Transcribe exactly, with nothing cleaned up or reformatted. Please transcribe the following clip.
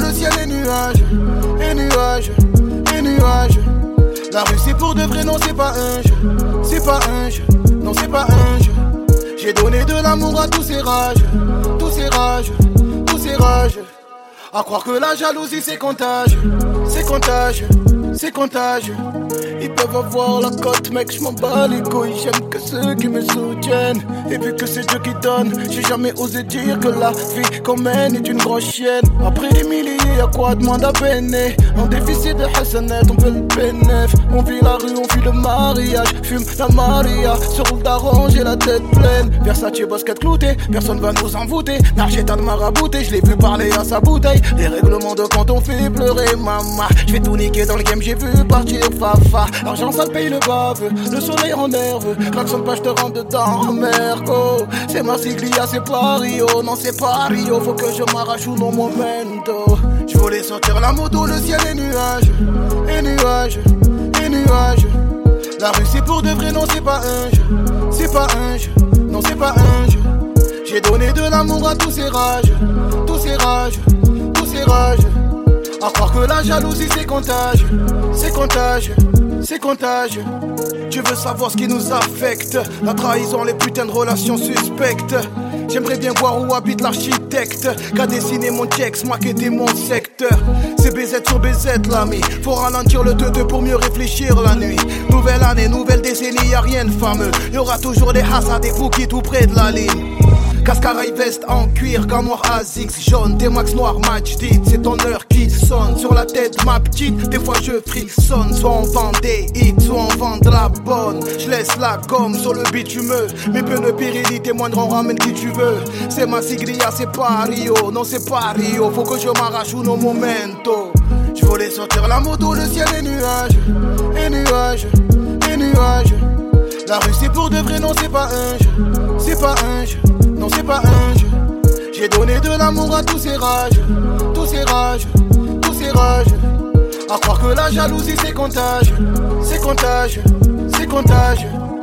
le ciel est nuage, et nuage, et nuage. La rue c'est pour de vrai, non c'est pas un jeu, c'est pas un jeu, non c'est pas un jeu. J'ai donné de l'amour à tous ces rages, tous ces rages, tous ces rages. À croire que la jalousie c'est contagieux, c'est contagieux, c'est contagieux. Ils peuvent avoir la cote, mec, j'm'en bats les couilles. J'aime que ceux qui me soutiennent. Et vu que c'est Dieu qui donne, j'ai jamais osé dire que la vie qu'on mène est une grosse chienne. Après des milliers, y'a quoi demande à peiner. En déficit de Hassanet, on veut le bénéf. On vit la rue, on vit le mariage. Fume la Maria, se roule d'arrange et la tête pleine. Versace basket clouté, personne va nous envoûter. Nargeta de marabouté, je l'ai vu parler à sa bouteille. Les règlements de quand on fait pleurer maman. J'vais tout niquer dans le game, j'ai vu partir Fafa. L'argent ça paye le baveux, le soleil en nerveux. Klaxon pas, je te rentre dedans, Merco. C'est ma siglia, c'est pas Rio. Non c'est pas Rio, faut que je m'arrache ou non momento. Je voulais sortir la moto, le ciel est nuage, et nuage, et nuage. La rue c'est pour de vrai, non c'est pas un jeu, c'est pas un jeu, non c'est pas un jeu. J'ai donné de l'amour à tous ces rages, tous ces rages, tous ces rages. À croire que la jalousie c'est contagieux, c'est contagieux, c'est contagieux. Tu veux savoir ce qui nous affecte? La trahison, les putains de relations suspectes. J'aimerais bien voir où habite l'architecte qu'a dessiné mon texte, maquetté mon secteur. C'est B Z sur B Z l'ami. Faut ralentir le deux deux pour mieux réfléchir la nuit. Nouvelle année, nouvelle décennie, y'a rien de fameux. Y'aura toujours des hasards, des bouquets tout près de la ligne. Cascaraï veste en cuir, gants noirs Asics jaune, des max noirs match dit. C'est ton heure qui sonne sur la tête ma petite. Des fois je frissonne, soit on vend des hits, soit on vend de la bonne. Je laisse la gomme sur le bitumeux. Mes pneus Pirelli témoigneront, ramène qui tu veux. C'est ma siglia, c'est pas Rio, non c'est pas Rio. Faut que je m'arrache uno momento. Je voulais sortir la moto, le ciel est nuage, et nuage, et nuage. La rue c'est pour de vrai, non c'est pas un jeu, c'est pas un jeu, non c'est pas un jeu. J'ai donné de l'amour à tous ces rages, tous ces rages, tous ces rages. À croire que la jalousie c'est contagieux, c'est contagieux, c'est contagieux.